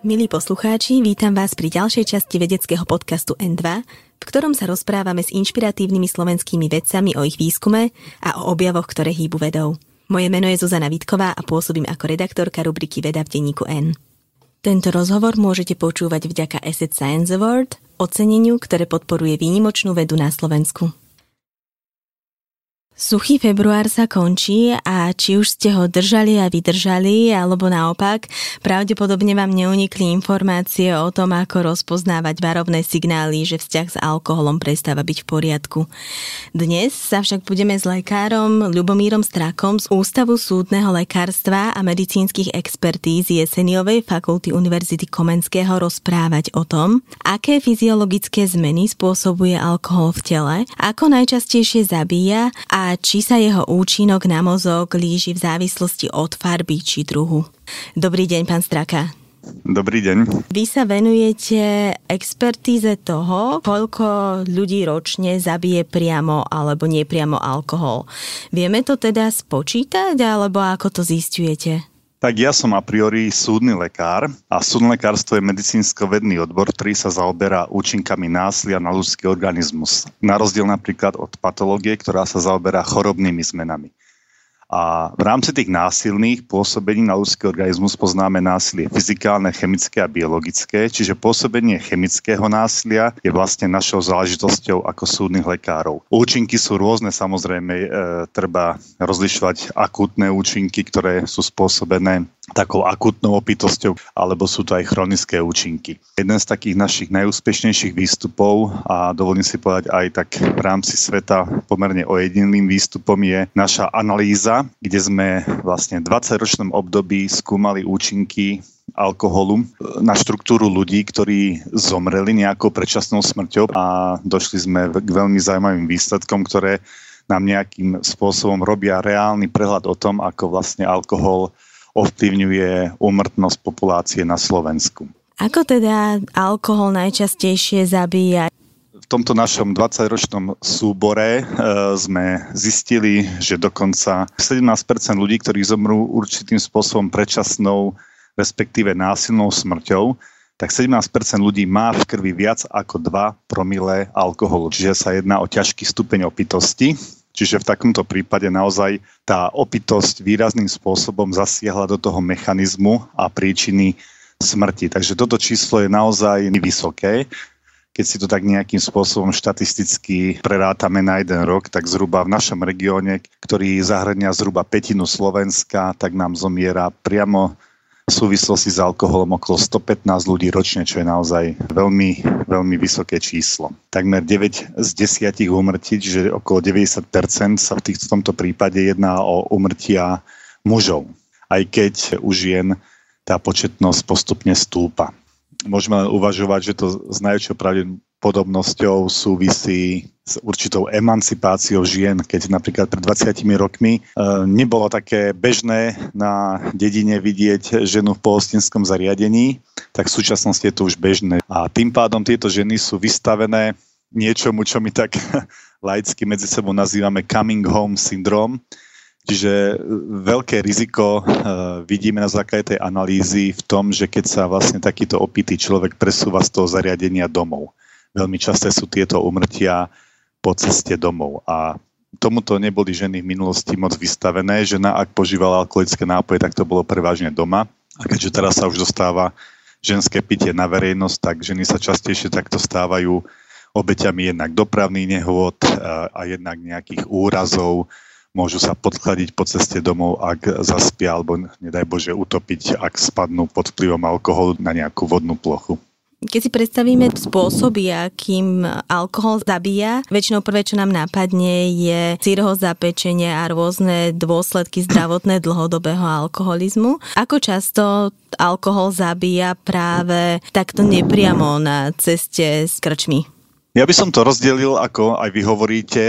Milí poslucháči, vítam vás pri ďalšej časti vedeckého podcastu N2, v ktorom sa rozprávame s inšpiratívnymi slovenskými vedcami o ich výskume a o objavoch, ktoré hýbu vedou. Moje meno je Zuzana Vítková a pôsobím ako redaktorka rubriky Veda v denníku N. Tento rozhovor môžete počúvať vďaka Asset Science Award, oceneniu, ktoré podporuje výnimočnú vedu na Slovensku. Suchý február sa končí a či už ste ho držali a vydržali, alebo naopak, pravdepodobne vám neunikli informácie o tom, ako rozpoznávať varovné signály, že vzťah s alkoholom prestáva byť v poriadku. Dnes sa však budeme s lekárom Ľubomírom Strakom z Ústavu súdneho lekárstva a medicínskych expertíz Jeseniovej fakulty Univerzity Komenského rozprávať o tom, aké fyziologické zmeny spôsobuje alkohol v tele, ako najčastejšie zabíja a či sa jeho účinok na mozog líši v závislosti od farby či druhu. Dobrý deň, pán Straka. Dobrý deň. Vy sa venujete expertíze toho, koľko ľudí ročne zabije priamo alebo nepriamo alkohol. Vieme to teda spočítať, alebo ako to zisťujete? Tak ja som a priori súdny lekár a súdne lekárstvo je medicínsko-vedný odbor, ktorý sa zaoberá účinkami násilia na ľudský organizmus. Na rozdiel napríklad od patológie, ktorá sa zaoberá chorobnými zmenami. A v rámci tých násilných pôsobení na ľudský organizmus poznáme násilie fyzikálne, chemické a biologické, čiže pôsobenie chemického násilia je vlastne našou záležitosťou ako súdnych lekárov. Účinky sú rôzne, samozrejme, treba rozlišovať akútne účinky, ktoré sú spôsobené takou akútnou opitosťou, alebo sú to aj chronické účinky. Jeden z takých našich najúspešnejších výstupov, a dovolím si povedať aj tak v rámci sveta pomerne ojedinelým výstupom, je naša analýza, kde sme vlastne v 20-ročnom období skúmali účinky alkoholu na štruktúru ľudí, ktorí zomreli nejakou predčasnou smrťou, a došli sme k veľmi zaujímavým výsledkom, ktoré nám nejakým spôsobom robia reálny prehľad o tom, ako vlastne alkohol ovplyvňuje úmrtnosť populácie na Slovensku. Ako teda alkohol najčastejšie zabíja? V tomto našom 20-ročnom súbore sme zistili, že dokonca 17% ľudí, ktorí zomrú určitým spôsobom predčasnou, respektíve násilnou smrťou, tak 17% ľudí má v krvi viac ako 2 promile alkoholu. Čiže sa jedná o ťažký stupeň opitosti. Čiže v takomto prípade naozaj tá opitosť výrazným spôsobom zasiahla do toho mechanizmu a príčiny smrti. Takže toto číslo je naozaj vysoké. Keď si to tak nejakým spôsobom štatisticky prerátame na jeden rok, tak zhruba v našom regióne, ktorý zahŕňa zhruba 1/5 Slovenska, tak nám zomiera priamo v súvislosti s alkoholom okolo 115 ľudí ročne, čo je naozaj veľmi, veľmi vysoké číslo. Takmer 9 z 10 úmrtí, čiže okolo 90% sa v tomto prípade jedná o úmrtia mužov. Aj keď u žien tá početnosť postupne stúpa. Môžeme len uvažovať, že to s najväčšou pravdepodobnosťou súvisí s určitou emancipáciou žien, keď napríklad pred 20 rokmi nebolo také bežné na dedine vidieť ženu v pohostinskom zariadení, tak v súčasnosti je to už bežné. A tým pádom tieto ženy sú vystavené niečomu, čo my tak laicky medzi sebou nazývame coming home syndrom. Čiže veľké riziko vidíme na základe tej analýzy v tom, že keď sa vlastne takýto opitý človek presúva z toho zariadenia domov. Veľmi časté sú tieto úmrtia po ceste domov. A tomuto neboli ženy v minulosti moc vystavené. Žena, ak požívala alkoholické nápoje, tak to bolo prevažne doma. A keďže teraz sa už dostáva ženské pitie na verejnosť, tak ženy sa častejšie takto stávajú obeťami jednak dopravných nehôd a jednak nejakých úrazov. Môžu sa podchladiť po ceste domov, ak zaspia, alebo nedaj Bože utopiť, ak spadnú pod vplyvom alkoholu na nejakú vodnú plochu. Keď si predstavíme spôsoby, akým alkohol zabíja, väčšinou prvé, čo nám napadne, je cirhóza pečenia a rôzne dôsledky zdravotné dlhodobého alkoholizmu. Ako často alkohol zabíja práve takto nepriamo na ceste s krčmi? Ja by som to rozdelil, ako aj vy hovoríte,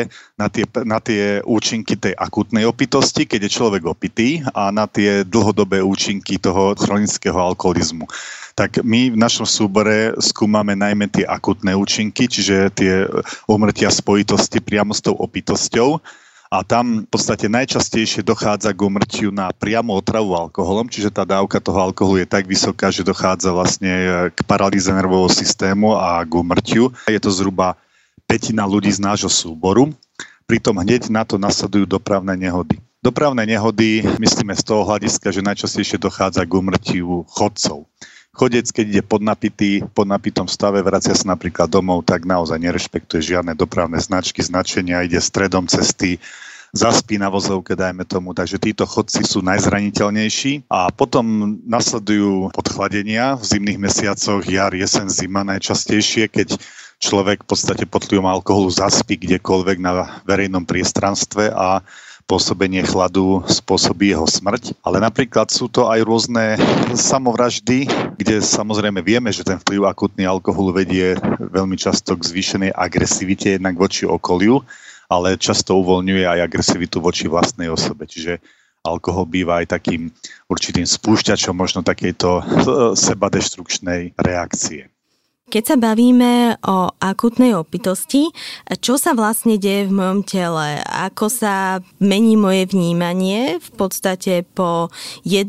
na tie účinky tej akútnej opitosti, keď je človek opitý, a na tie dlhodobé účinky toho chronického alkoholizmu. Tak my v našom súbore skúmame najmä tie akútne účinky, čiže tie úmrtia spojitosti priamo s tou opitosťou. A tam v podstate najčastejšie dochádza k úmrtiu na priamu otravu alkoholom, čiže tá dávka toho alkoholu je tak vysoká, že dochádza vlastne k paralýze nervového systému a k úmrtiu. Je to zhruba 1/5 ľudí z nášho súboru, pritom hneď na to nasledujú dopravné nehody. Dopravné nehody myslíme z toho hľadiska, že najčastejšie dochádza k úmrtiu chodcov. Chodec, keď ide po napitom stave, vracia sa napríklad domov, tak naozaj nerešpektuje žiadne dopravné značky, značenia, ide stredom cesty, zaspí na vozovke, dajme tomu. Takže títo chodci sú najzraniteľnejší a potom nasledujú podchladenia v zimných mesiacoch, jar, jesen, zima najčastejšie, keď človek v podstate pod vplyvom alkoholu zaspí kdekoľvek na verejnom priestranstve a pôsobenie chladu spôsobí jeho smrť. Ale napríklad sú to aj rôzne samovraždy, kde samozrejme vieme, že ten vplyv akutný alkoholu vedie veľmi často k zvýšenej agresivite jednak voči okoliu, ale často uvoľňuje aj agresivitu voči vlastnej osobe. Čiže alkohol býva aj takým určitým spúšťačom možno takejto sebadeštrukčnej reakcie. Keď sa bavíme o akútnej opitosti, čo sa vlastne deje v mojom tele? Ako sa mení moje vnímanie v podstate po 1,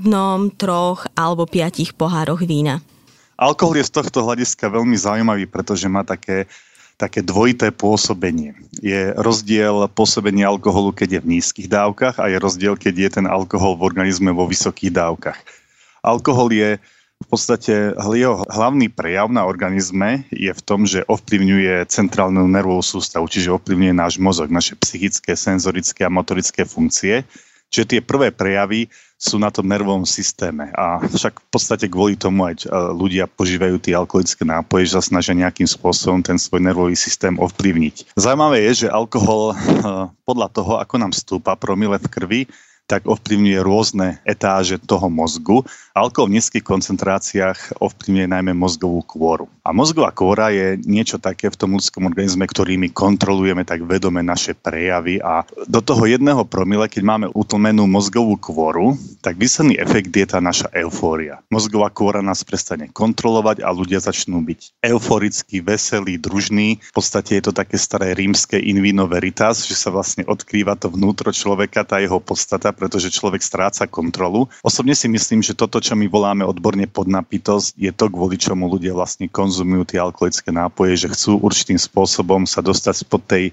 3 alebo 5 pohároch vína? Alkohol je z tohto hľadiska veľmi zaujímavý, pretože má také dvojité pôsobenie. Je rozdiel pôsobenia alkoholu, keď je v nízkych dávkach a je rozdiel, keď je ten alkohol v organizme vo vysokých dávkach. Alkohol je v podstate jeho hlavný prejav na organizme je v tom, že ovplyvňuje centrálnu nervovú sústavu, čiže ovplyvňuje náš mozog, naše psychické, senzorické a motorické funkcie. Čiže tie prvé prejavy sú na tom nervovom systéme. A však v podstate kvôli tomu aj ľudia požívajú tie alkoholické nápoje, že sa snažia nejakým spôsobom ten svoj nervový systém ovplyvniť. Zaujímavé je, že alkohol podľa toho, ako nám stúpa promile v krvi, tak ovplyvňuje rôzne etáže toho mozgu. Alkohol v nízkych koncentráciách ovplyvňuje najmä mozgovú kôru. A mozgová kôra je niečo také v tom ľudskom organizme, ktorými kontrolujeme tak vedome naše prejavy a do toho 1 promile, keď máme utlmenú mozgovú kôru, tak výsledný efekt je tá naša eufória. Mozgová kôra nás prestane kontrolovať a ľudia začnú byť euforickí, veselí, družní. V podstate je to také staré rímske in vino veritas, že sa vlastne odkrýva to vnútro človeka, tá jeho podstata, pretože človek stráca kontrolu. Osobne si myslím, že toto, čo my voláme odborne podnapitosť, je to, kvôli čomu ľudia vlastne konzumujú tie alkoholické nápoje, že chcú určitým spôsobom sa dostať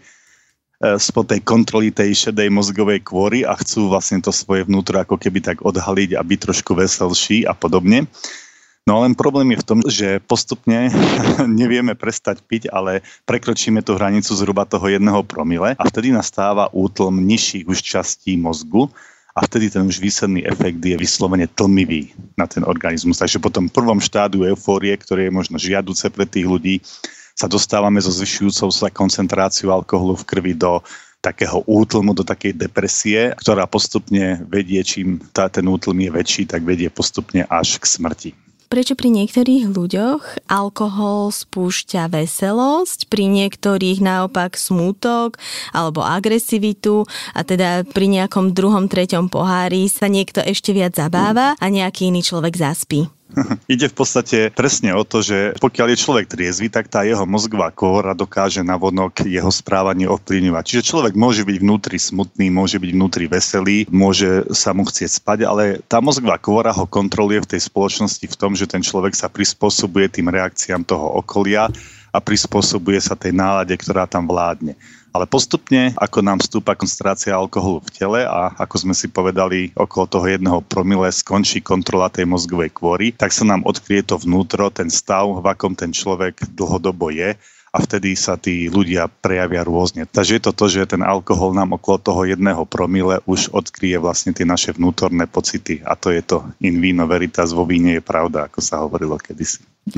spod tej kontroly tej šedej mozgovej kôry a chcú vlastne to svoje vnútro ako keby tak odhaliť a byť trošku veselší a podobne. No len problém je v tom, že postupne nevieme prestať piť, ale prekročíme tú hranicu zhruba toho 1 promile a vtedy nastáva útlm nižších už častí mozgu a vtedy ten už výsledný efekt je vyslovene tlmivý na ten organizmus. Takže po tom prvom štádiu eufórie, ktoré je možno žiaduce pre tých ľudí, sa dostávame so zvyšujúcou sa koncentráciou alkoholu v krvi do takého útlmu, do takej depresie, ktorá postupne vedie, čím ten útlm je väčší, tak vedie postupne až k smrti. Prečo pri niektorých ľuďoch alkohol spúšťa veselosť, pri niektorých naopak smútok alebo agresivitu a teda pri nejakom 2., 3. pohári sa niekto ešte viac zabáva a nejaký iný človek zaspí? Ide v podstate presne o to, že pokiaľ je človek triezvy, tak tá jeho mozgová kôra dokáže navonok jeho správanie ovplyvňovať. Čiže človek môže byť vnútri smutný, môže byť vnútri veselý, môže sa mu chcieť spať, ale tá mozgová kôra ho kontroluje v tej spoločnosti v tom, že ten človek sa prispôsobuje tým reakciám toho okolia a prispôsobuje sa tej nálade, ktorá tam vládne. Ale postupne, ako nám stúpa koncentrácia alkoholu v tele a ako sme si povedali, okolo toho 1 promile skončí kontrola tej mozgovej kôry, tak sa nám odkrie to vnútro, ten stav, v akom ten človek dlhodobo je a vtedy sa tí ľudia prejavia rôzne. Takže je to to, že ten alkohol nám okolo toho 1 promile už odkryje vlastne tie naše vnútorné pocity a to je to in vino veritas, vo víne je pravda, ako sa hovorilo kedysi.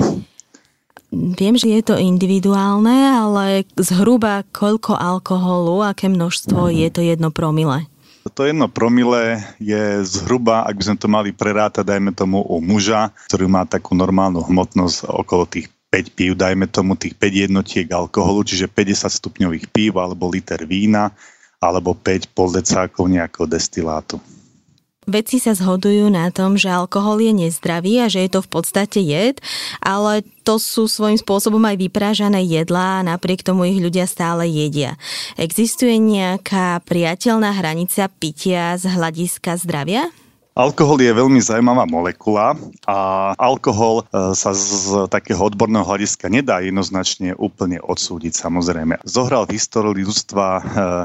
Viem, že je to individuálne, ale zhruba koľko alkoholu, aké množstvo je to 1 promile? To 1 promile je zhruba, ak by sme to mali prerátať, dajme tomu u muža, ktorý má takú normálnu hmotnosť okolo tých 5 pív, dajme tomu tých 5 jednotiek alkoholu, čiže 50 stupňových pív alebo liter vína, alebo 5 pol decákov nejakého destilátu. Vedci sa zhodujú na tom, že alkohol je nezdravý a že je to v podstate jed, ale to sú svojím spôsobom aj vyprážané jedlá a napriek tomu ich ľudia stále jedia. Existuje nejaká priateľná hranica pitia z hľadiska zdravia? Alkohol je veľmi zaujímavá molekula a alkohol sa z takého odborného hľadiska nedá jednoznačne úplne odsúdiť, samozrejme. Zohral v histórii ľudstva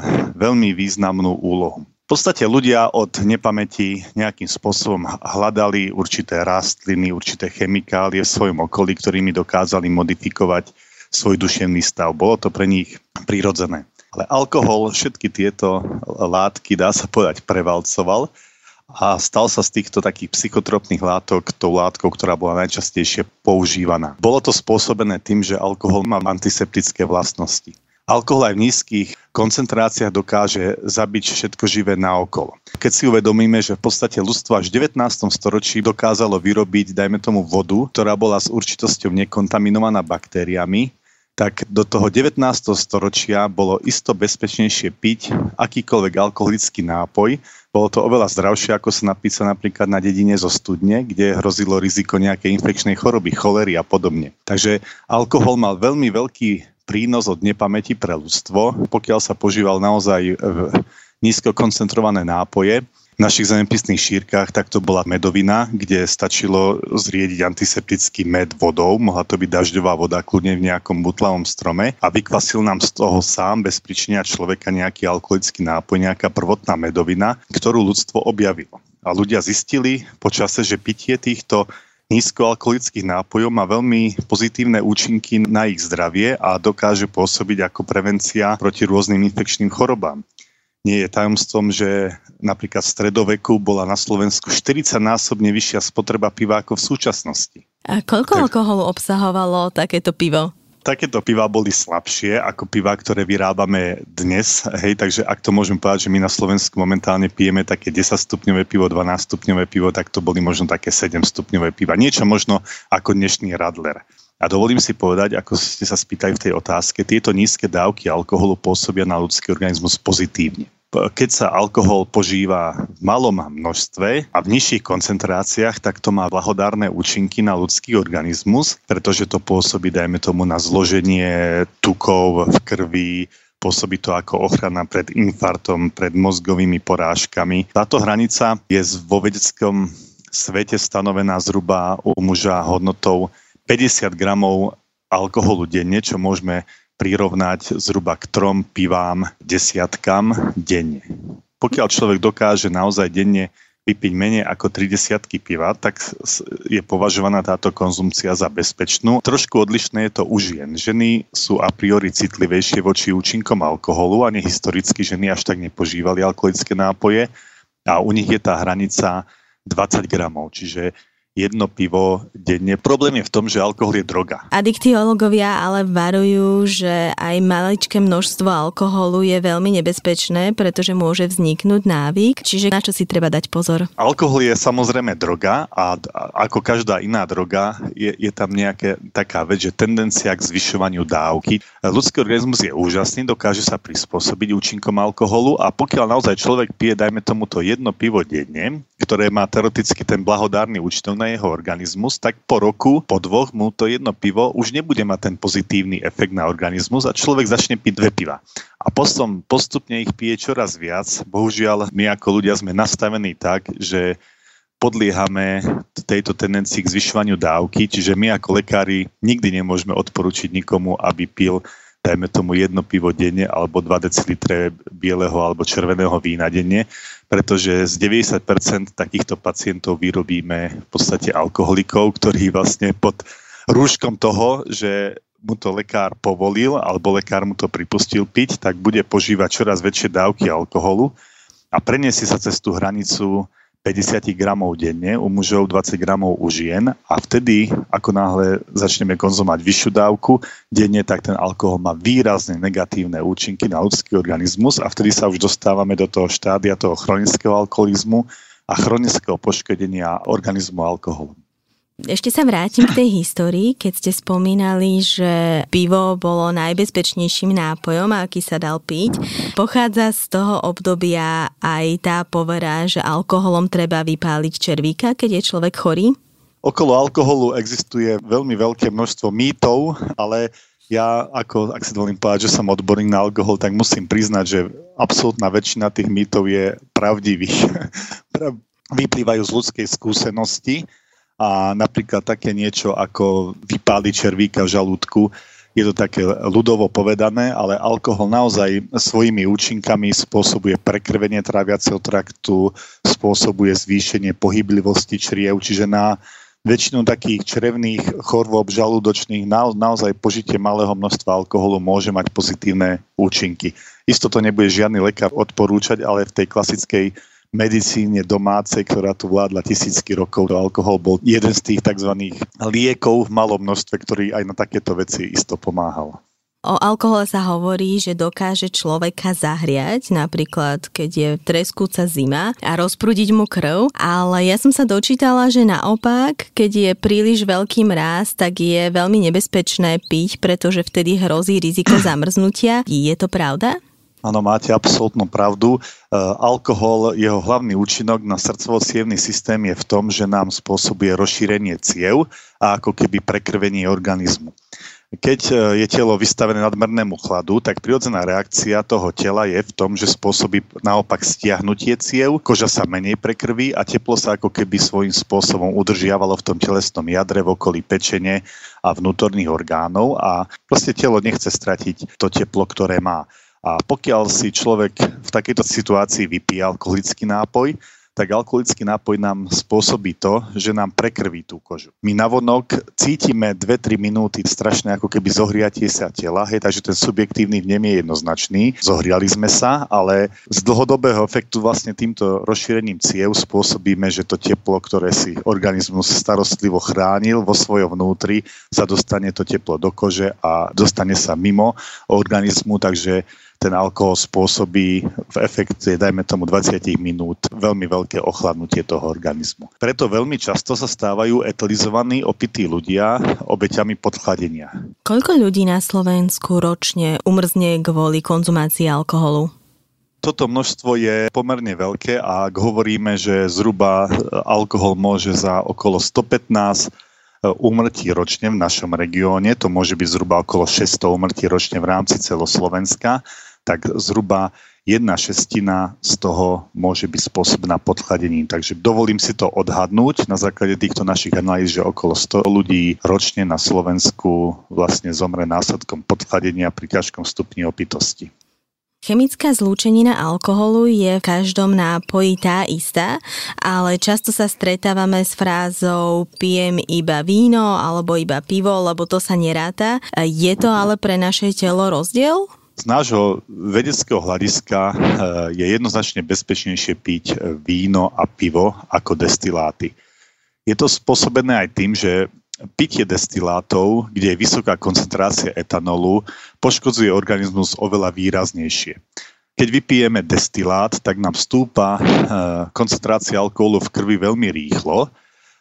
veľmi významnú úlohu. V podstate ľudia od nepamäti nejakým spôsobom hľadali určité rastliny, určité chemikálie v svojom okolí, ktorými dokázali modifikovať svoj duševný stav. Bolo to pre nich prirodzené. Ale alkohol všetky tieto látky, dá sa povedať, prevalcoval a stal sa z týchto takých psychotropných látok tou látkou, ktorá bola najčastejšie používaná. Bolo to spôsobené tým, že alkohol má antiseptické vlastnosti. Alkohol aj v nízkych koncentráciách dokáže zabiť všetko živé naokolo. Keď si uvedomíme, že v podstate ľudstvo až v 19. storočí dokázalo vyrobiť, dajme tomu, vodu, ktorá bola s určitosťou nekontaminovaná baktériami, tak do toho 19. storočia bolo isto bezpečnejšie piť akýkoľvek alkoholický nápoj. Bolo to oveľa zdravšie, ako sa napísalo napríklad na dedine zo studne, kde hrozilo riziko nejakej infekčnej choroby, cholery a podobne. Takže alkohol mal veľmi veľký prínos od nepamäti pre ľudstvo, pokiaľ sa požíval naozaj nízko koncentrované nápoje. V našich zemepisných šírkach tak to bola medovina, kde stačilo zriediť antiseptický med vodou, mohla to byť dažďová voda kľudne v nejakom butlavom strome a vykvasil nám z toho sám bez príčinenia človeka nejaký alkoholický nápoj, nejaká prvotná medovina, ktorú ľudstvo objavilo. A ľudia zistili počase, že pitie týchto nízkoalkoholických nápojov má veľmi pozitívne účinky na ich zdravie a dokáže pôsobiť ako prevencia proti rôznym infekčným chorobám. Nie je tajomstvom, že napríklad v stredoveku bola na Slovensku 40-násobne vyššia spotreba piva ako v súčasnosti. A koľko alkoholu obsahovalo takéto pivo? Takéto piva boli slabšie ako piva, ktoré vyrábame dnes. Hej, takže ak to môžem povedať, že my na Slovensku momentálne pijeme také 10-stupňové pivo, 12-stupňové pivo, tak to boli možno také 7-stupňové piva. Niečo možno ako dnešný Radler. A dovolím si povedať, ako ste sa spýtali v tej otázke, tieto nízke dávky alkoholu pôsobia na ľudský organizmus pozitívne. Keď sa alkohol požíva v malom množstve a v nižších koncentráciách, tak to má blahodárne účinky na ľudský organizmus, pretože to pôsobí, dajme tomu, na zloženie tukov v krvi, pôsobí to ako ochrana pred infartom, pred mozgovými porážkami. Táto hranica je vo vedeckom svete stanovená zhruba u muža hodnotou 50 gramov alkoholu denne, čo môžeme prirovnať zhruba k 3 pivám desiatkam denne. Pokiaľ človek dokáže naozaj denne vypiť menej ako 30 piva, tak je považovaná táto konzumcia za bezpečnú. Trošku odlišné je to u žien. Ženy sú a priori citlivejšie voči účinkom alkoholu a nehistoricky ženy až tak nepožívali alkoholické nápoje a u nich je tá hranica 20 gramov, čiže jedno pivo denne. Problém je v tom, že alkohol je droga. Adiktiológovia ale varujú, že aj maličké množstvo alkoholu je veľmi nebezpečné, pretože môže vzniknúť návyk. Čiže na čo si treba dať pozor? Alkohol je samozrejme droga a ako každá iná droga je tam nejaká taká vec, že tendencia k zvyšovaniu dávky. Ľudský organizmus je úžasný, dokáže sa prispôsobiť účinkom alkoholu a pokiaľ naozaj človek pije, dajme tomu to jedno pivo denne, ktoré má teoreticky ten blahodárny účinok na jeho organizmus, tak po roku, po 2 mu to jedno pivo už nebude mať ten pozitívny efekt na organizmus a človek začne piť 2 piva. A postupne ich pije čoraz viac. Bohužiaľ, my ako ľudia sme nastavení tak, že podliehame tejto tendencii k zvyšovaniu dávky, čiže my ako lekári nikdy nemôžeme odporučiť nikomu, aby pil, dajme tomu, jedno pivo denne alebo 2 decilitre bieleho alebo červeného vína denne, pretože z 90% takýchto pacientov vyrobíme v podstate alkoholikov, ktorí vlastne pod rúškom toho, že mu to lekár povolil alebo lekár mu to pripustil piť, tak bude požívať čoraz väčšie dávky alkoholu a preniesie sa cez tú hranicu 50 gramov denne, u mužov 20 gramov u žien a vtedy, ako náhle začneme konzumovať vyššiu dávku denne, tak ten alkohol má výrazne negatívne účinky na ľudský organizmus a vtedy sa už dostávame do toho štádia toho chronického alkoholizmu a chronického poškodenia organizmu alkoholom. Ešte sa vrátim k tej histórii, keď ste spomínali, že pivo bolo najbezpečnejším nápojom, aký sa dal piť. Pochádza z toho obdobia aj tá povera, že alkoholom treba vypáliť červíka, keď je človek chorý? Okolo alkoholu existuje veľmi veľké množstvo mýtov, ale ja, ak si dovolím povedať, že som odborník na alkohol, tak musím priznať, že absolútna väčšina tých mýtov je pravdivých. Vyplývajú z ľudskej skúsenosti. A napríklad také niečo ako vypáliť červíka v žalúdku, je to také ľudovo povedané, ale alkohol naozaj svojimi účinkami spôsobuje prekrvenie tráviaceho traktu, spôsobuje zvýšenie pohyblivosti čriev, čiže na väčšinu takých črevných chorôb žalúdočných naozaj požitie malého množstva alkoholu môže mať pozitívne účinky. Isto to nebude žiadny lekár odporúčať, ale v tej klasickej medicíne domácej, ktorá tu vládla tisícky rokov, alkohol bol jeden z tých tzv. Liekov v malom množstve, ktorý aj na takéto veci isto pomáhal. O alkohole sa hovorí, že dokáže človeka zahriať, napríklad keď je treskúca zima a rozprúdiť mu krv, ale ja som sa dočítala, že naopak, keď je príliš veľký mráz, tak je veľmi nebezpečné piť, pretože vtedy hrozí riziko zamrznutia. Je to pravda? Áno, máte absolútnu pravdu. Alkohol, jeho hlavný účinok na srdcovo-cievny systém je v tom, že nám spôsobuje rozšírenie ciev a ako keby prekrvenie organizmu. Keď je telo vystavené nadmernému chladu, tak prirodzená reakcia toho tela je v tom, že spôsobí naopak stiahnutie ciev, koža sa menej prekrví a teplo sa ako keby svojím spôsobom udržiavalo v tom telesnom jadre v okolí pečene a vnútorných orgánov a proste telo nechce stratiť to teplo, ktoré má. A pokiaľ si človek v takejto situácii vypije alkoholický nápoj, tak alkoholický nápoj nám spôsobí to, že nám prekrví tú kožu. My navonok cítime 2-3 minúty strašné ako keby zohriatie sa tela, takže ten subjektívny vnem je jednoznačný. Zohriali sme sa, ale z dlhodobého efektu vlastne týmto rozšírením ciev spôsobíme, že to teplo, ktoré si organizmus starostlivo chránil vo svojom vnútri, sa dostane to teplo do kože a dostane sa mimo organizmu, takže ten alkohol spôsobí v efekte, dajme tomu 20 minút, veľmi veľké ochladnutie toho organizmu. Preto veľmi často sa stávajú etilizovaní opití ľudia obeťami podchladenia. Koľko ľudí na Slovensku ročne umrzne kvôli konzumácii alkoholu? Toto množstvo je pomerne veľké a ak hovoríme, že zhruba alkohol môže za okolo 115 úmrtí ročne v našom regióne, to môže byť zhruba okolo 600 úmrtí ročne v rámci celoslovenska, tak zhruba 1/6 z toho môže byť spôsobená podchladením. Takže dovolím si to odhadnúť na základe týchto našich analýz, že okolo 100 ľudí ročne na Slovensku vlastne zomre následkom podchladenia pri ťažkom stupni opitosti. Chemická zlúčenina alkoholu je v každom nápoji tá istá, ale často sa stretávame s frázou pijem iba víno alebo iba pivo, lebo to sa neráta. Je to ale pre naše telo rozdiel? Z nášho vedeckého hľadiska je jednoznačne bezpečnejšie piť víno a pivo ako destiláty. Je to spôsobené aj tým, že pitie destilátov, kde je vysoká koncentrácia etanolu, poškodzuje organizmus oveľa výraznejšie. Keď vypijeme destilát, tak nám stúpa koncentrácia alkoholu v krvi veľmi rýchlo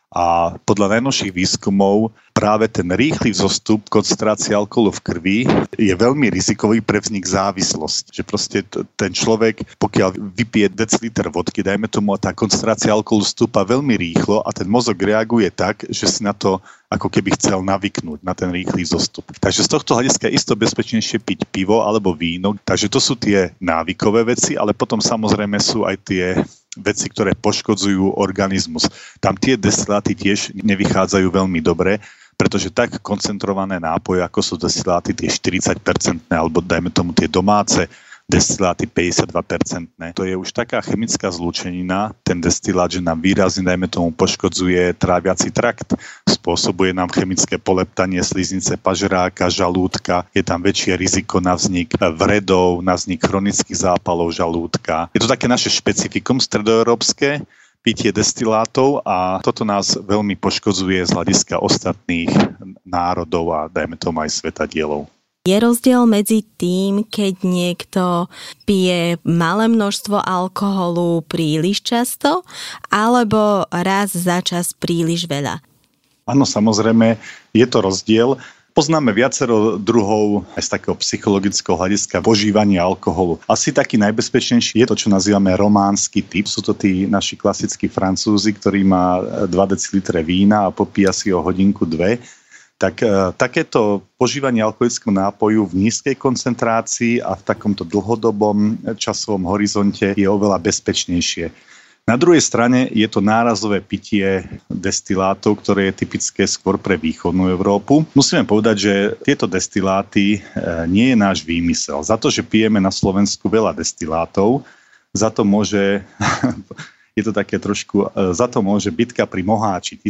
a podľa najnovších výskumov práve ten rýchly vzostup koncentrácie alkoholu v krvi je veľmi rizikový pre vznik závislosti. Že proste ten človek, pokiaľ vypije deciliter vodky, dajme tomu, a tá koncentrácia alkoholu stúpa veľmi rýchlo a ten mozog reaguje tak, že si na to ako keby chcel navyknúť, na ten rýchly vzostup. Takže z tohto hľadiska je isto bezpečnejšie piť pivo alebo víno. Takže to sú tie návykové veci, ale potom samozrejme sú aj tie veci, ktoré poškodzujú organizmus. Tam tie destiláty tiež nevychádzajú veľmi dobre, pretože tak koncentrované nápoje, ako sú destiláty tie 40%, alebo dajme tomu tie domáce destiláty 52%, to je už taká chemická zlúčenina, ten destilát, že nám výrazne, dajme tomu, poškodzuje tráviaci trakt, spôsobuje nám chemické poleptanie sliznice pažeráka, žalúdka, je tam väčšie riziko na vznik vredov, na vznik chronických zápalov žalúdka. Je to také naše špecifikum stredoeurópske, pitie destilátov a toto nás veľmi poškodzuje z hľadiska ostatných národov a dajme tomu aj svetadielov. Je rozdiel medzi tým, keď niekto pije malé množstvo alkoholu príliš často, alebo raz za čas príliš veľa? Áno, samozrejme, je to rozdiel. Poznáme viacero druhov aj z takého psychologického hľadiska požívania alkoholu. Asi taký najbezpečnejší je to, čo nazývame románsky typ. Sú to tí naši klasickí Francúzi, ktorí má 2 decilitre vína a popíja si o hodinku 2. Tak takéto požívanie alkoholického nápoju v nízkej koncentrácii a v takomto dlhodobom časovom horizonte je oveľa bezpečnejšie. Na druhej strane je to nárazové pitie destilátov, ktoré je typické skôr pre východnú Európu. Musíme povedať, že tieto destiláty nie je náš výmysel. Za to, že pijeme na Slovensku veľa destilátov, za to môže... Je to také trošku, za to môže bitka pri Moháči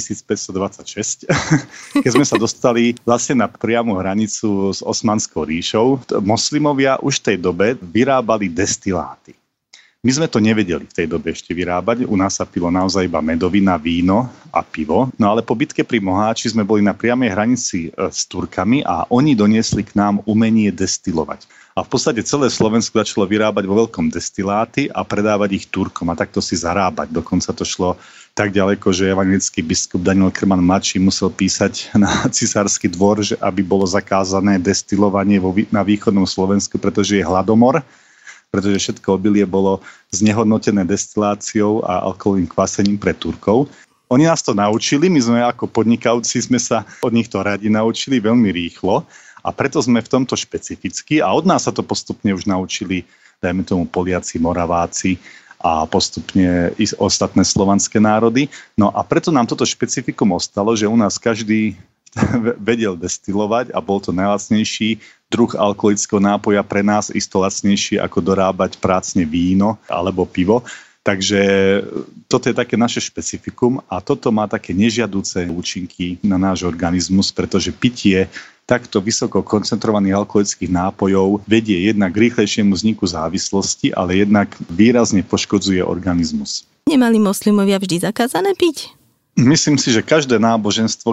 1526, keď sme sa dostali vlastne na priamu hranicu s Osmanskou ríšou. Moslimovia už v tej dobe vyrábali destiláty. My sme to nevedeli v tej dobe ešte vyrábať. U nás sa pilo naozaj iba medovina, víno a pivo. No ale po bitke pri Moháči sme boli na priamej hranici s Turkami a oni doniesli k nám umenie destilovať. A v podstate celé Slovensko začalo vyrábať vo veľkom destiláty a predávať ich Turkom a takto si zarábať. Dokonca to šlo tak ďaleko, že evanjelický biskup Daniel Krman mladší musel písať na cisársky dvor, že aby bolo zakázané destilovanie na východnom Slovensku, pretože je hladomor, pretože všetko obilie bolo znehodnotené destiláciou a alkoholovým kvasením pre Turkov. Oni nás to naučili, my sme ako podnikavci sme sa od nich to radi naučili veľmi rýchlo a preto sme v tomto špecifickí a od nás sa to postupne už naučili, dajme tomu Poliaci, Moraváci a postupne i ostatné slovanské národy. No a preto nám toto špecifikum ostalo, že u nás každý vedel destilovať a bol to najlacnejší druh alkoholického nápoja, pre nás isto lacnejší ako dorábať prácne víno alebo pivo. Takže toto je také naše špecifikum a toto má také nežiaduce účinky na náš organizmus, pretože pitie takto vysoko koncentrovaných alkoholických nápojov vedie jednak k rýchlejšiemu vzniku závislosti, ale jednak výrazne poškodzuje organizmus. Nemali moslimovia vždy zakázané piť? Myslím si, že každé náboženstvo,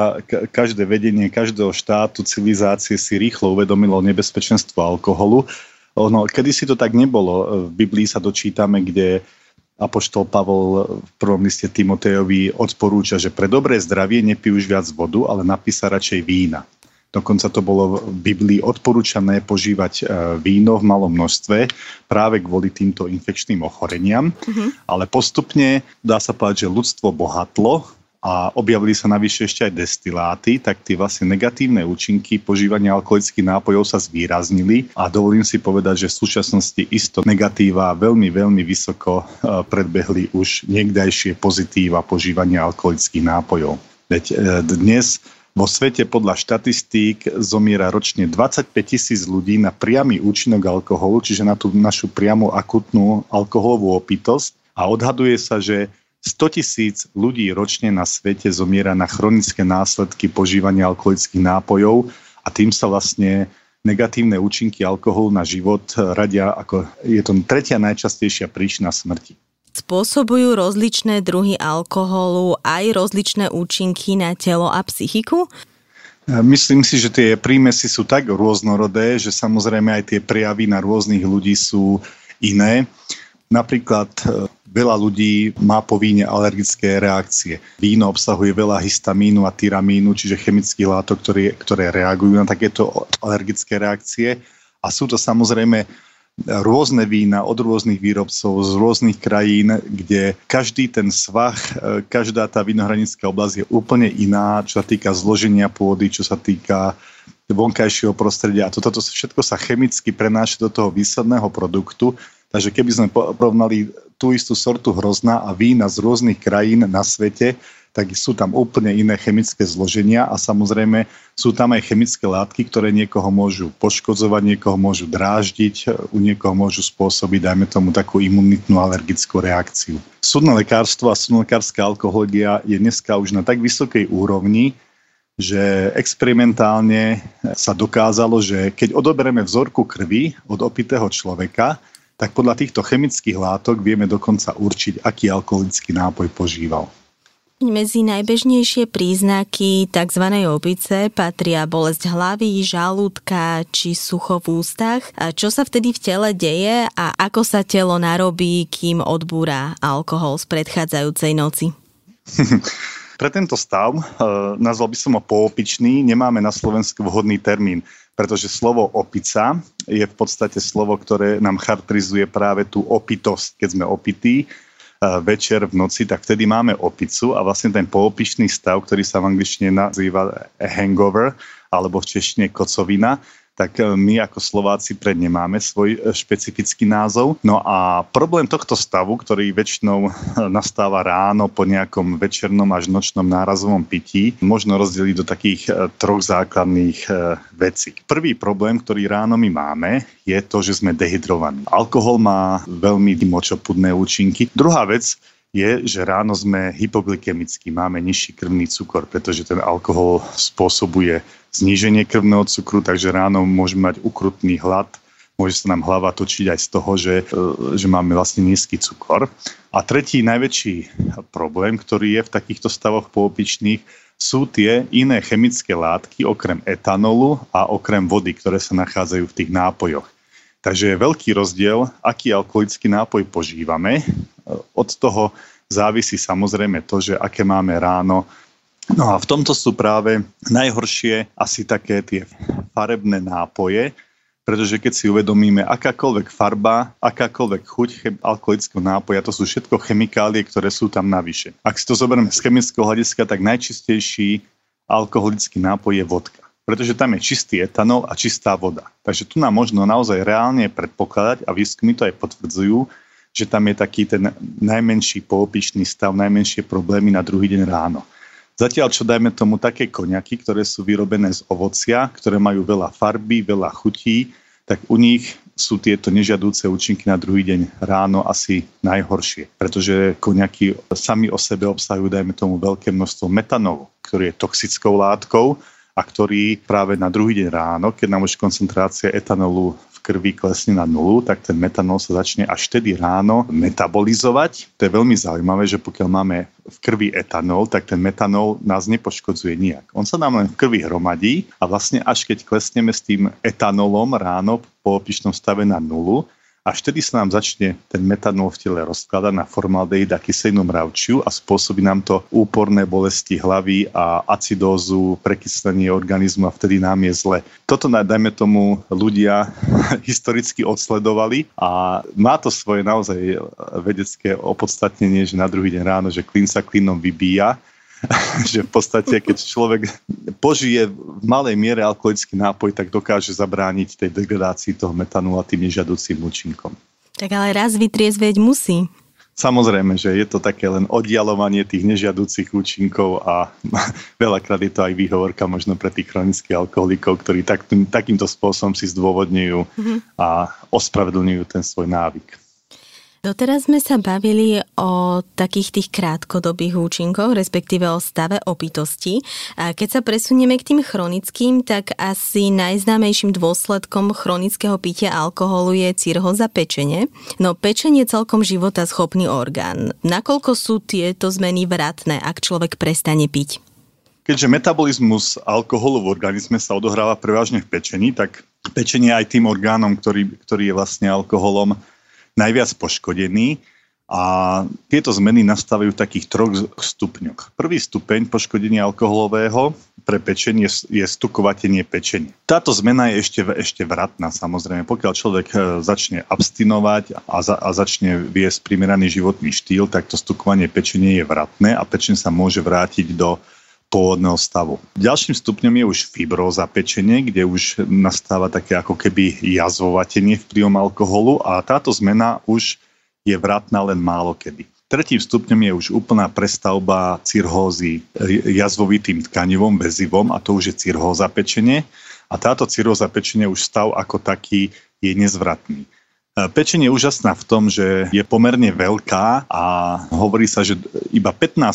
každé vedenie každého štátu, civilizácie si rýchlo uvedomilo nebezpečenstvo alkoholu. Kedysi to tak nebolo. V Biblii sa dočítame, kde apoštol Pavol v prvom liste Timotejovi odporúča, že pre dobré zdravie nepí už viac vodu, ale napí sa radšej vína. Dokonca to bolo v Biblii odporúčané požívať víno v malom množstve práve kvôli týmto infekčným ochoreniam. Ale postupne dá sa povedať, že ľudstvo bohatlo a objavili sa navyše ešte aj destiláty, tak tie vlastne negatívne účinky požívania alkoholických nápojov sa zvýraznili a dovolím si povedať, že v súčasnosti isto negatíva veľmi, veľmi vysoko predbehli už niekdajšie pozitíva požívania alkoholických nápojov. Veď dnes vo svete podľa štatistík zomiera ročne 25 000 ľudí na priamy účinok alkoholu, čiže na tú našu priamu akutnú alkoholovú opitosť a odhaduje sa, že 100 000 ľudí ročne na svete zomiera na chronické následky požívania alkoholických nápojov a tým sa vlastne negatívne účinky alkoholu na život radia ako je to tretia najčastejšia príčina smrti. Spôsobujú rozličné druhy alkoholu aj rozličné účinky na telo a psychiku? Myslím si, že tie prímesy sú tak rôznorodé, že samozrejme aj tie prejavy na rôznych ľudí sú iné. Napríklad veľa ľudí má po víne alergické reakcie. Víno obsahuje veľa histamínu a tyramínu, čiže chemických látok, ktoré reagujú na takéto alergické reakcie. A sú to samozrejme rôzne vína od rôznych výrobcov z rôznych krajín, kde každý ten svah, každá tá vinohradnícka oblasť je úplne iná, čo sa týka zloženia pôdy, čo sa týka vonkajšieho prostredia. A toto všetko sa chemicky prenáša do toho výsledného produktu. Takže keby sme porovnali tú istú sortu hrozna a vína z rôznych krajín na svete, tak sú tam úplne iné chemické zloženia a samozrejme sú tam aj chemické látky, ktoré niekoho môžu poškodzovať, niekoho môžu dráždiť, u niekoho môžu spôsobiť, dajme tomu, takú imunitnú alergickú reakciu. Súdne lekárstvo a súdnolekárska alkohológia je dneska už na tak vysokej úrovni, že experimentálne sa dokázalo, že keď odoberieme vzorku krvi od opitého človeka, tak podľa týchto chemických látok vieme dokonca určiť, aký alkoholický nápoj požíval. Medzi najbežnejšie príznaky tzv. Opice patria bolesť hlavy, žalúdka či sucho v ústach. A čo sa vtedy v tele deje a ako sa telo narobí, kým odbúra alkohol z predchádzajúcej noci? Pre tento stav, nazval by som ho poopičný, nemáme na Slovensku vhodný termín, pretože slovo opica je v podstate slovo, ktoré nám charakterizuje práve tú opitosť. Keď sme opití večer v noci, tak vtedy máme opicu a vlastne ten poopičný stav, ktorý sa v angličtine nazýva hangover alebo v češtine kocovina, tak my ako Slováci pred nemáme svoj špecifický názov. No a problém tohto stavu, ktorý väčšinou nastáva ráno po nejakom večernom až nočnom nárazovom pití, možno rozdeliť do takých troch základných vecí. Prvý problém, ktorý ráno my máme, je to, že sme dehydrovaní. Alkohol má veľmi močopudné účinky. Druhá vec je, že ráno sme hypoglykemickí, máme nižší krvný cukor, pretože ten alkohol spôsobuje zníženie krvného cukru, takže ráno môžeme mať ukrutný hlad, môže sa nám hlava točiť aj z toho, že máme vlastne nízky cukor. A tretí najväčší problém, ktorý je v takýchto stavoch poopičných, sú tie iné chemické látky, okrem etanolu a okrem vody, ktoré sa nachádzajú v tých nápojoch. Takže je veľký rozdiel, aký alkoholický nápoj požívame. Od toho závisí samozrejme to, že aké máme ráno. No a v tomto sú práve najhoršie asi také tie farebné nápoje, pretože keď si uvedomíme, akákoľvek farba, akákoľvek chuť alkoholického nápoja, to sú všetko chemikálie, ktoré sú tam navyše. Ak si to zoberieme z chemického hľadiska, tak najčistejší alkoholický nápoj je vodka, pretože tam je čistý etanol a čistá voda. Takže tu nám možno naozaj reálne predpokladať, a výskumy to aj potvrdzujú, že tam je taký ten najmenší poopičný stav, najmenšie problémy na druhý deň ráno. Zatiaľ, čo dajme tomu také koniaky, ktoré sú vyrobené z ovocia, ktoré majú veľa farby, veľa chutí, tak u nich sú tieto nežiadúce účinky na druhý deň ráno asi najhoršie. Pretože koniaky sami o sebe obsahujú, dajme tomu, veľké množstvo metanolu, ktorý je toxickou látkou a ktorý práve na druhý deň ráno, keď nám už koncentrácia etanolu v krvi klesne na nulu, tak ten metanol sa začne až vtedy ráno metabolizovať. To je veľmi zaujímavé, že pokiaľ máme v krvi etanol, tak ten metanol nás nepoškodzuje nijak. On sa nám len v krvi hromadí a vlastne až keď klesneme s tým etanolom ráno po opičnom stave na nulu, až vtedy sa nám začne ten metanol v tele rozkladať na formaldehyd a kyselinu mravčiu a spôsobí nám to úporné bolesti hlavy a acidózu, prekyslenie organizmu a vtedy nám je zle. Toto, dajme tomu, ľudia historicky odsledovali a má to svoje naozaj vedecké opodstatnenie, že na druhý deň ráno, že klin sa klinom vybíja, že v podstate, keď človek požije v malej miere alkoholický nápoj, tak dokáže zabrániť tej degradácii toho metanolu a tým nežiaducím účinkom. Tak ale raz vytriezvieť musí. Samozrejme, že je to také len oddialovanie tých nežiaducich účinkov a veľakrát je to aj výhovorka možno pre tých chronických alkoholikov, ktorí takýmto spôsobom si zdôvodňujú a ospravedlňujú ten svoj návyk. Doteraz sme sa bavili o takých tých krátkodobých účinkoch, respektíve o stave opitosti. A keď sa presunieme k tým chronickým, tak asi najznámejším dôsledkom chronického pitia alkoholu je cirhóza pečene. No pečenie je celkom životaschopný orgán. Nakoľko sú tieto zmeny vratné, ak človek prestane piť? Keďže metabolizmus alkoholu v organizme sa odohráva prevažne v pečení, tak pečenie je aj tým orgánom, ktorý je vlastne alkoholom najviac poškodený a tieto zmeny nastávajú v takých troch stupňoch. Prvý stupeň poškodenia alkoholového pre pečenie je stukovatenie pečenia. Táto zmena je ešte vratná, samozrejme. Pokiaľ človek začne abstinovať a začne viesť primeraný životný štýl, tak to stukovanie pečenia je vratné a pečeň sa môže vrátiť do pôvodného stavu. Ďalším stupňom je už fibróza pečenie, kde už nastáva také ako keby jazvovatenie vplyvom alkoholu a táto zmena už je vratná len málo kedy. Tretím stupňom je už úplná prestavba cirhózy jazvovitým tkanivom, väzivom a to už je cirhóza pečenie a táto cirhóza pečenie už stav ako taký je nezvratný. Pečeň je úžasná v tom, že je pomerne veľká a hovorí sa, že iba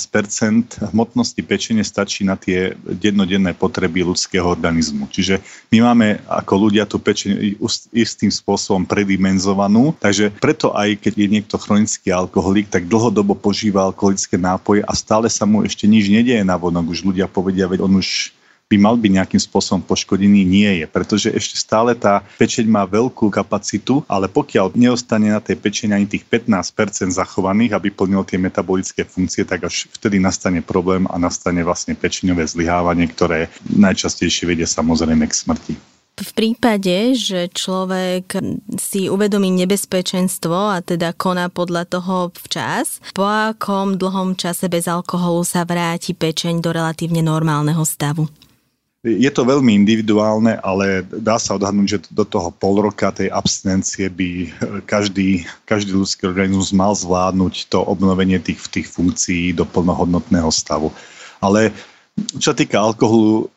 15% hmotnosti pečene stačí na tie dennodenné potreby ľudského organizmu. Čiže my máme ako ľudia tú pečeň istým spôsobom predimenzovanú, takže preto aj keď je niekto chronický alkoholik, tak dlhodobo požíva alkoholické nápoje a stále sa mu ešte nič nedieje navonok. Už ľudia povedia, veď on už by mal byť nejakým spôsobom poškodený, nie je, pretože ešte stále tá pečeň má veľkú kapacitu, ale pokiaľ neostane na tej pečeni ani tých 15% zachovaných, aby plnilo tie metabolické funkcie, tak až vtedy nastane problém a nastane vlastne pečeňové zlyhávanie, ktoré najčastejšie vedie samozrejme k smrti. V prípade, že človek si uvedomí nebezpečenstvo a teda koná podľa toho včas, po akom dlhom čase bez alkoholu sa vráti pečeň do relatívne normálneho stavu? Je to veľmi individuálne, ale dá sa odhadnúť, že do toho pol roka tej abstinencie by každý ľudský organizmus mal zvládnuť to obnovenie tých funkcií do plnohodnotného stavu. Ale čo sa týka alkoholu,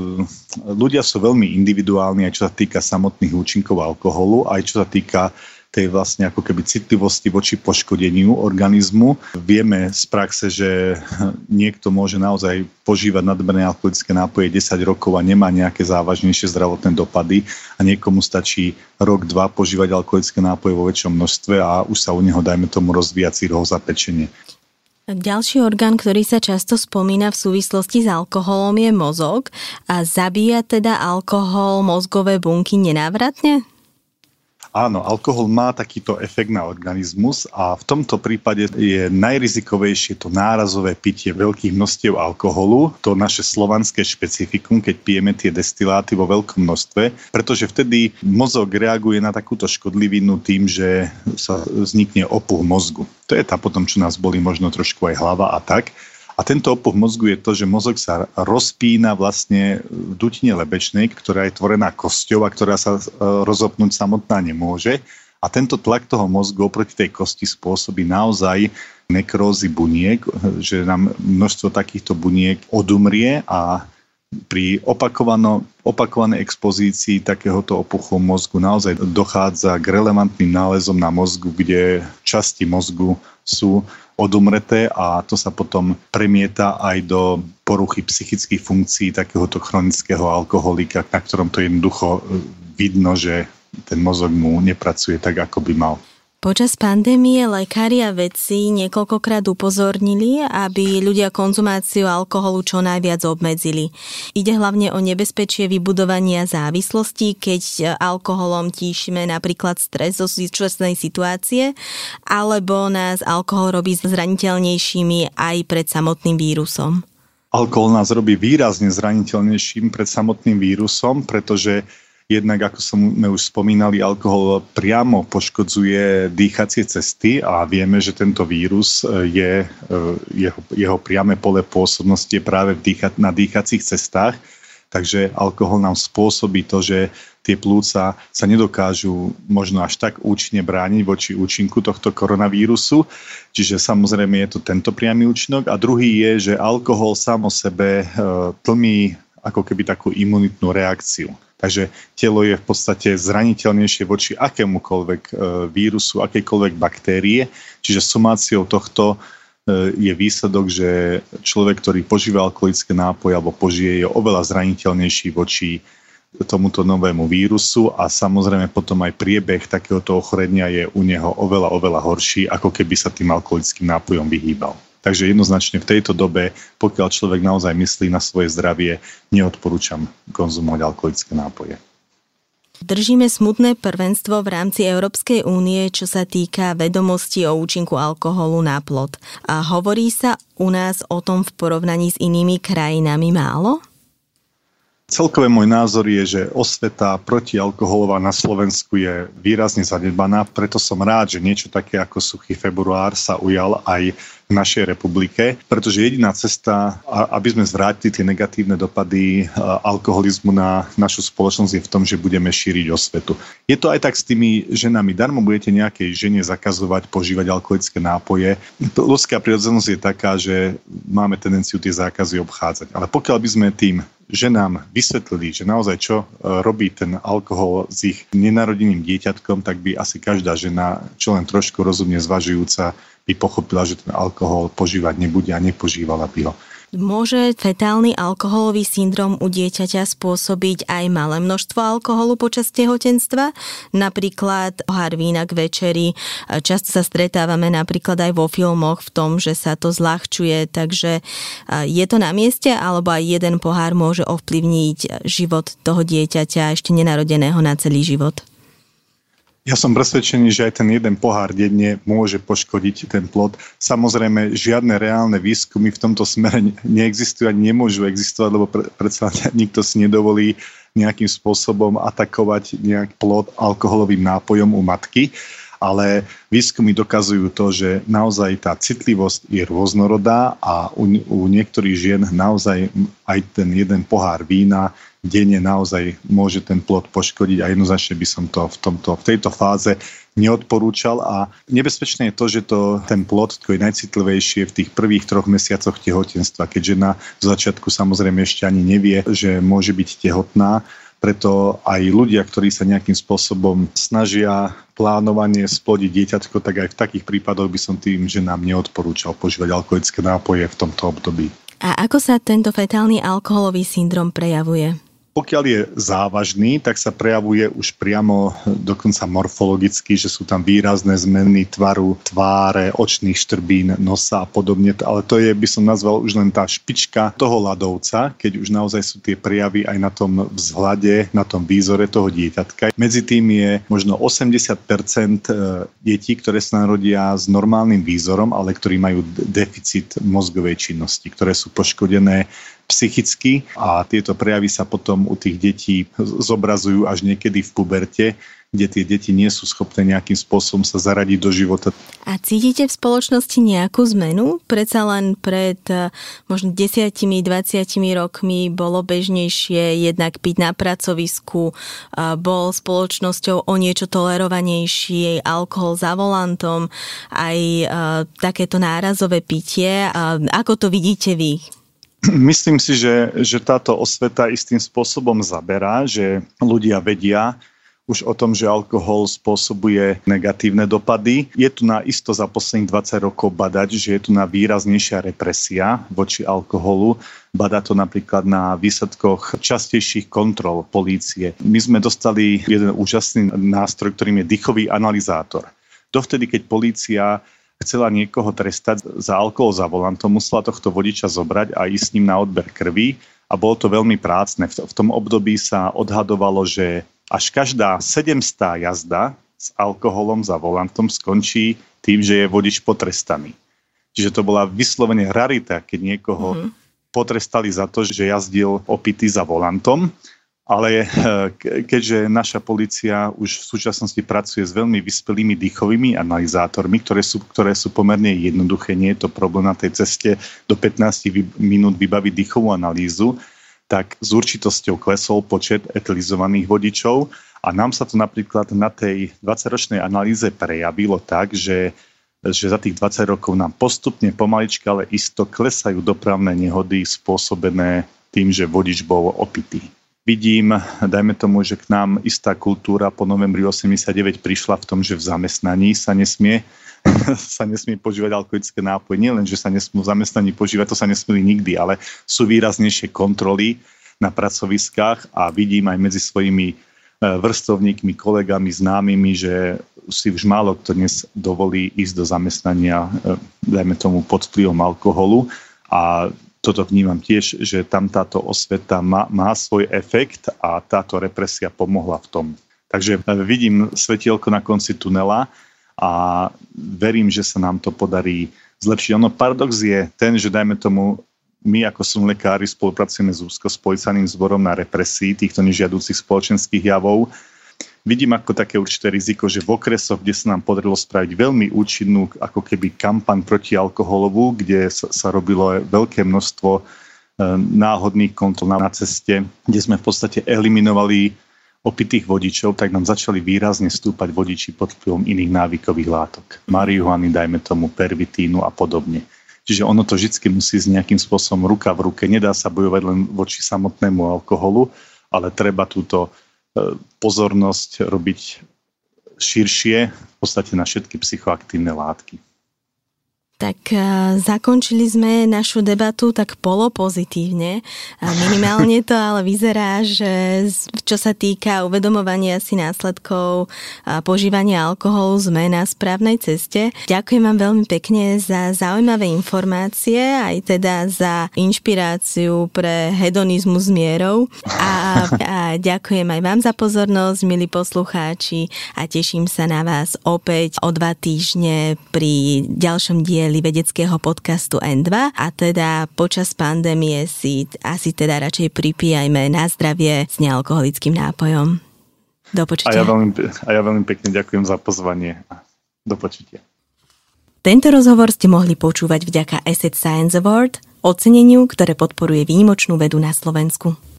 ľudia sú veľmi individuálni, aj čo sa týka samotných účinkov alkoholu, aj čo sa týka tej vlastne ako keby citlivosti voči poškodeniu organizmu. Vieme z praxe, že niekto môže naozaj požívať nadmerné alkoholické nápoje 10 rokov a nemá nejaké závažnejšie zdravotné dopady a niekomu stačí rok, dva požívať alkoholické nápoje vo väčšom množstve a už sa u neho, dajme tomu, rozvíja cirhóza pečene. Ďalší orgán, ktorý sa často spomína v súvislosti s alkoholom, je mozog. A zabíja teda alkohol mozgové bunky nenávratne? Áno, alkohol má takýto efekt na organizmus a v tomto prípade je najrizikovejšie to nárazové pitie veľkých množstiev alkoholu, to naše slovanské špecifikum, keď pijeme tie destiláty vo veľkom množstve, pretože vtedy mozog reaguje na takúto škodlivinu tým, že sa vznikne opuch mozgu. To je tá potom, čo nás bolí možno trošku aj hlava a tak. A tento opuch mozgu je to, že mozog sa rozpína vlastne v dutine lebečnej, ktorá je tvorená kosťou a ktorá sa rozopnúť samotná nemôže. A tento tlak toho mozgu oproti tej kosti spôsobí naozaj nekrózy buniek, že nám množstvo takýchto buniek odumrie a pri opakovanej expozícii takéhoto opuchu mozgu naozaj dochádza k relevantným nálezom na mozgu, kde časti mozgu sú odumreté a to sa potom premieta aj do poruchy psychických funkcií takéhoto chronického alkoholika, na ktorom to jednoducho vidno, že ten mozog mu nepracuje tak, ako by mal. Počas pandémie lekári a vedci niekoľkokrát upozornili, aby ľudia konzumáciu alkoholu čo najviac obmedzili. Ide hlavne o nebezpečie vybudovania závislosti, keď alkoholom tíšime napríklad stres zo súčasnej situácie, alebo nás alkohol robí zraniteľnejšími aj pred samotným vírusom. Alkohol nás robí výrazne zraniteľnejším pred samotným vírusom, pretože jednak, ako sme už spomínali, alkohol priamo poškodzuje dýchacie cesty a vieme, že tento vírus jeho priame pole pôsobnosti je práve na dýchacích cestách. Takže alkohol nám spôsobí to, že tie plúca sa nedokážu možno až tak účinne brániť voči účinku tohto koronavírusu. Čiže samozrejme je to tento priamy účinok. A druhý je, že alkohol sám o sebe tlmí ako keby takú imunitnú reakciu. Takže telo je v podstate zraniteľnejšie voči akémukoľvek vírusu, akejkoľvek baktérie. Čiže sumáciou tohto je výsledok, že človek, ktorý požíva alkoholické nápoje alebo požije, je oveľa zraniteľnejší voči tomuto novému vírusu a samozrejme potom aj priebeh takéhoto ochorenia je u neho oveľa horší, ako keby sa tým alkoholickým nápojom vyhýbal. Takže jednoznačne v tejto dobe, pokiaľ človek naozaj myslí na svoje zdravie, neodporúčam konzumovať alkoholické nápoje. Držíme smutné prvenstvo v rámci Európskej únie, čo sa týka vedomostí o účinku alkoholu na plod. A hovorí sa u nás o tom v porovnaní s inými krajinami málo? Celkové môj názor je, že osveta protialkoholová na Slovensku je výrazne zanedbaná, preto som rád, že niečo také ako Suchý február sa ujal aj v našej republike, pretože jediná cesta, aby sme zvrátili tie negatívne dopady alkoholizmu na našu spoločnosť, je v tom, že budeme šíriť osvetu. Je to aj tak s tými ženami. Darmo budete nejakej žene zakazovať požívať alkoholické nápoje. Ľudská prirodzenosť je taká, že máme tendenciu tie zákazy obchádzať. Ale pokiaľ by sme tým ženám vysvetlili, že naozaj čo robí ten alkohol s ich nenarodeným dieťatkom, tak by asi každá žena, čo len trošku rozumne zvažujúca, by pochopila, že ten alkohol požívať nebude a nepožívala by ho. Môže fetálny alkoholový syndrom u dieťaťa spôsobiť aj malé množstvo alkoholu počas tehotenstva? Napríklad pohár vína k večeri. Často sa stretávame napríklad aj vo filmoch v tom, že sa to zľahčuje, takže je to na mieste, alebo aj jeden pohár môže ovplyvniť život toho dieťaťa ešte nenarodeného na celý život? Ja som presvedčený, že aj ten jeden pohár denne môže poškodiť ten plod. Samozrejme, žiadne reálne výskumy v tomto smere neexistujú ani nemôžu existovať, lebo predsa nikto si nedovolí nejakým spôsobom atakovať nejaký plod alkoholovým nápojom u matky. Ale výskumy dokazujú to, že naozaj tá citlivosť je rôznorodá a u niektorých žien naozaj aj ten jeden pohár vína denne naozaj môže ten plod poškodiť a jednoznačne by som to v tejto fáze neodporúčal. A nebezpečné je to, že ten plod je najcitlivejšie v tých prvých 3 mesiacoch tehotenstva, keď žena v začiatku samozrejme ešte ani nevie, že môže byť tehotná. Preto aj ľudia, ktorí sa nejakým spôsobom snažia plánovanie splodiť dieťatko, tak aj v takých prípadoch by som tým ženám neodporúčal požívať alkoholické nápoje v tomto období. A ako sa tento fetálny alkoholový syndrom prejavuje? Pokiaľ je závažný, tak sa prejavuje už priamo dokonca morfologicky, že sú tam výrazné zmeny tvaru, tváre, očných štrbín, nosa a podobne. Ale to je, by som nazval, už len tá špička toho ľadovca, keď už naozaj sú tie prejavy aj na tom vzhľade, na tom výzore toho dieťatka. Medzi tým je možno 80% detí, ktoré sa narodia s normálnym výzorom, ale ktorí majú deficit mozgovej činnosti, ktoré sú poškodené psychicky a tieto prejavy sa potom u tých detí zobrazujú až niekedy v puberte, kde tie deti nie sú schopné nejakým spôsobom sa zaradiť do života. A cítite v spoločnosti nejakú zmenu? Predsa len pred možno 10-20 rokmi bolo bežnejšie jednak piť na pracovisku, bol spoločnosťou o niečo tolerovanejší alkohol za volantom, aj takéto nárazové pitie. Ako to vidíte vy? Myslím si, že táto osveta istým spôsobom zaberá, že ľudia vedia už o tom, že alkohol spôsobuje negatívne dopady. Je tu na isto za posledných 20 rokov badať, že je tu na výraznejšia represia voči alkoholu. Badá to napríklad na výsledkoch častejších kontrol polície. My sme dostali jeden úžasný nástroj, ktorým je dýchový analyzátor. Dovtedy, keď polícia chcela niekoho trestať za alkohol za volantom, musela tohto vodiča zobrať a ísť s ním na odber krvi a bolo to veľmi prácne. V tom období sa odhadovalo, že až každá 700 jazda s alkoholom za volantom skončí tým, že je vodič potrestaný. Čiže to bola vyslovene rarita, keď niekoho potrestali za to, že jazdil opitý za volantom. Ale keďže naša polícia už v súčasnosti pracuje s veľmi vyspelými dýchovými analyzátormi, ktoré sú pomerne jednoduché, nie je to problém na tej ceste do 15 minút vybaviť dýchovú analýzu, tak s určitosťou klesol počet etilizovaných vodičov a nám sa to napríklad na tej 20-ročnej analýze prejavilo tak, že za tých 20 rokov nám postupne pomaličky, ale isto klesajú dopravné nehody spôsobené tým, že vodič bol opitý. Vidím, dajme tomu, že k nám istá kultúra po novembri 89 prišla v tom, že v zamestnaní sa nesmie požívať alkoholické nápoje. Nie len, že sa nesmú v zamestnaní požívať, to sa nesmeli nikdy, ale sú výraznejšie kontroly na pracoviskách a vidím aj medzi svojimi vrstovníkmi, kolegami, známymi, že si už málo kto dnes dovolí ísť do zamestnania, dajme tomu pod vplyvom alkoholu a toto vnímam tiež, že tam táto osveta má svoj efekt a táto represia pomohla v tom. Takže vidím svetielko na konci tunela a verím, že sa nám to podarí zlepšiť. Paradox je ten, že dajme tomu, my ako lekári spolupracujeme s policajným zborom na represii týchto nežiaducich spoločenských javov. Vidím ako také určité riziko, že v okresoch, kde sa nám podarilo spraviť veľmi účinnú ako keby kampaň proti alkoholovú, kde sa robilo veľké množstvo náhodných kontrol na ceste, kde sme v podstate eliminovali opitých vodičov, tak nám začali výrazne stúpať vodiči pod vplyvom iných návykových látok. Marihuany, dajme tomu, pervitínu a podobne. Čiže ono to vždy musí s nejakým spôsobom ruka v ruke. Nedá sa bojovať len voči samotnému alkoholu, ale treba túto pozornosť robiť širšie, v podstate na všetky psychoaktívne látky. Tak zakončili sme našu debatu tak polopozitívne. Minimálne to ale vyzerá, že čo sa týka uvedomovania si následkov požívania alkoholu, sme na správnej ceste. Ďakujem vám veľmi pekne za zaujímavé informácie, aj teda za inšpiráciu pre hedonizmu s mierou. A ďakujem aj vám za pozornosť, milí poslucháči, a teším sa na vás opäť o 2 týždne pri ďalšom dieli vedeckého podcastu N2 a teda počas pandémie si asi teda radšej pripíjajme na zdravie s nealkoholickým nápojom. Do počutia. A ja veľmi pekne ďakujem za pozvanie. Do počutia. Tento rozhovor ste mohli počúvať vďaka Asset Science Award, oceneniu, ktoré podporuje výnimočnú vedu na Slovensku.